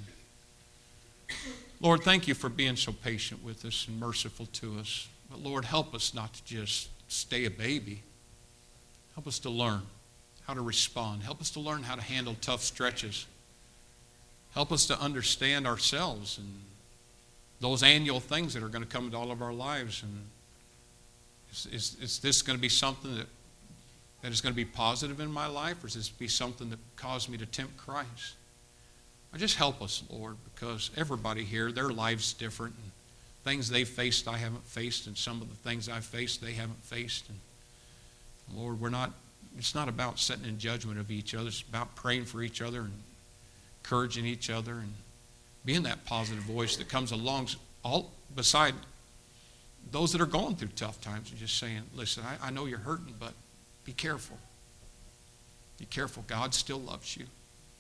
Speaker 1: Lord, thank you for being so patient with us and merciful to us. But Lord, help us not to just stay a baby. Help us to learn how to respond. Help us to learn how to handle tough stretches. Help us to understand ourselves and those annual things that are going to come into all of our lives. And is this going to be something that is going to be positive in my life, or is this be something that caused me to tempt Christ? Just help us, Lord, because everybody here, their life's different. And things they've faced I haven't faced, and some of the things I've faced they haven't faced. And Lord, it's not about setting in judgment of each other. It's about praying for each other and encouraging each other and being that positive voice that comes along all beside those that are going through tough times and just saying, listen, I know you're hurting, but be careful. Be careful. God still loves you.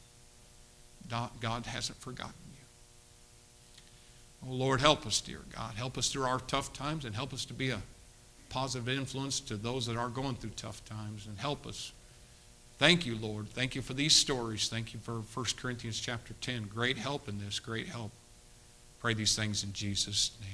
Speaker 1: God hasn't forgotten you. Oh, Lord, help us, dear God. Help us through our tough times and help us to be a positive influence to those that are going through tough times, and help us. Thank you, Lord. Thank you for these stories. Thank you for 1 Corinthians chapter 10. Great help in this. Great help. Pray these things in Jesus' name.